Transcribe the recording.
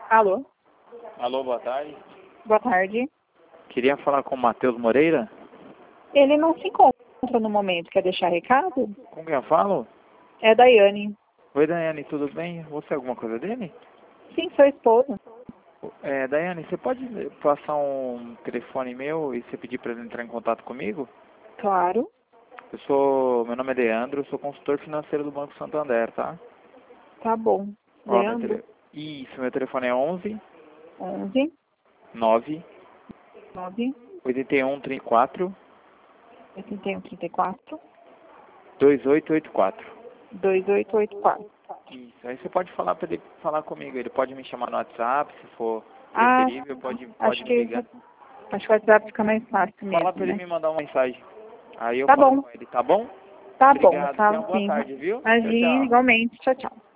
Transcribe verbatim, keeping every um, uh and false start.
Alô? Alô, boa tarde. Boa tarde. Queria falar com o Matheus Moreira. Ele não se encontra no momento. Quer deixar recado? Com quem eu falo? É Daiane. Oi, Daiane, tudo bem? Você é alguma coisa dele? Sim, sua esposa. É, Daiane, você pode passar um telefone meu e você pedir para ele entrar em contato comigo? Claro. Eu sou, meu nome é Leandro, eu sou consultor financeiro do Banco Santander, tá? Tá bom. Ó, meu Leandro? tele... Isso, meu telefone é onze, onze, nove, nove, oitenta e um, trinta e quatro, oitenta e um, trinta e quatro, vinte e oito oitenta e quatro. vinte e oito oitenta e quatro. Isso, aí você pode falar para ele falar comigo, ele pode me chamar no WhatsApp, se for Ah, preferível, pode, pode acho me que, ligar. acho que o WhatsApp fica mais fácil Fala mesmo, para ele né? me mandar uma mensagem. Aí eu Tá falo bom. com ele, tá bom? Tá bom, Obrigado, tenha tá uma boa sim. tarde, viu? Tchau, Imagina, tchau. igualmente. Tchau, tchau.